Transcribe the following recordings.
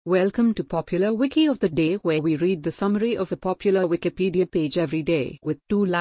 Welcome to Popular Wiki of the Day, where we read the summary of a popular Wikipedia page every day. With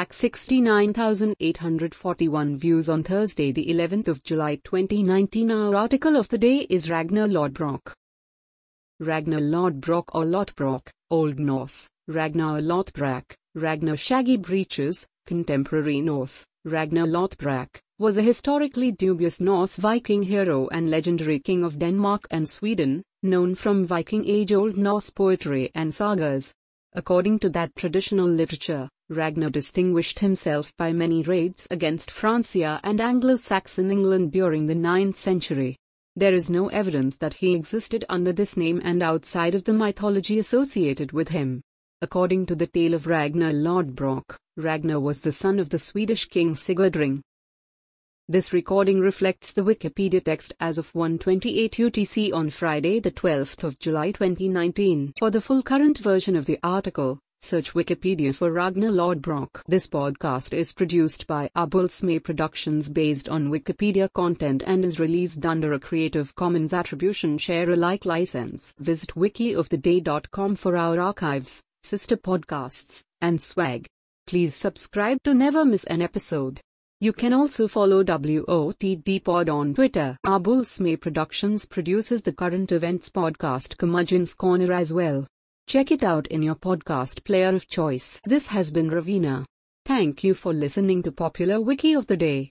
269,841 views on Thursday, the 11th of July 2019, our article of the day is Ragnar Lodbrok. Ragnar Lodbrok or Lotbrok, Old Norse, Ragnar Lotbrak, Ragnar Shaggy Breeches, Contemporary Norse, Ragnar Lodbrok, was a historically dubious Norse Viking hero and legendary king of Denmark and Sweden, known from Viking Age Old Norse poetry and sagas. According to that traditional literature, Ragnar distinguished himself by many raids against Francia and Anglo-Saxon England during the 9th century. There is no evidence that he existed under this name and outside of the mythology associated with him. According to the tale of Ragnar Lodbrok, Ragnar was the son of the Swedish king Sigurdring. This recording reflects the Wikipedia text as of 1:28 UTC on Friday, the 12th of July 2019. For the full current version of the article, search Wikipedia for Ragnar Lodbrok. This podcast is produced by Abulsme Productions based on Wikipedia content and is released under a Creative Commons Attribution Share Alike license. Visit wikioftheday.com for our archives, sister podcasts, and swag. Please subscribe to never miss an episode. You can also follow WOTD Pod on Twitter. Abulsme Productions produces the current events podcast Curmudgeon's Corner as well. Check it out in your podcast player of choice. This has been Ravina. Thank you for listening to Popular Wiki of the Day.